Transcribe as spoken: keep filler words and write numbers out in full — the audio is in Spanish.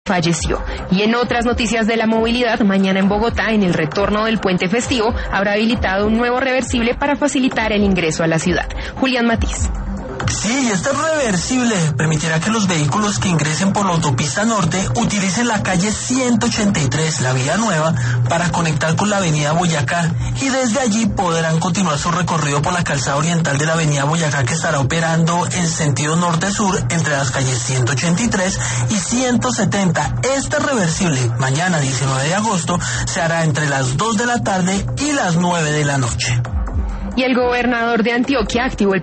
falleció. Y en otras noticias de la movilidad, mañana en Bogotá, en el retorno del puente festivo, habrá habilitado un nuevo reversible para facilitar el ingreso a la ciudad. Julián Matiz. Sí, este reversible permitirá que los vehículos que ingresen por la autopista norte utilicen la calle ciento ochenta y tres, la vía nueva, para conectar con la avenida Boyacá, y desde allí podrán continuar su recorrido por la calzada oriental de la avenida Boyacá, que estará operando en sentido norte-sur entre las calles ciento ochenta y tres y ciento setenta. Este reversible, mañana diecinueve de agosto, se hará entre las dos de la tarde y las nueve de la noche. Y el gobernador de Antioquia activó el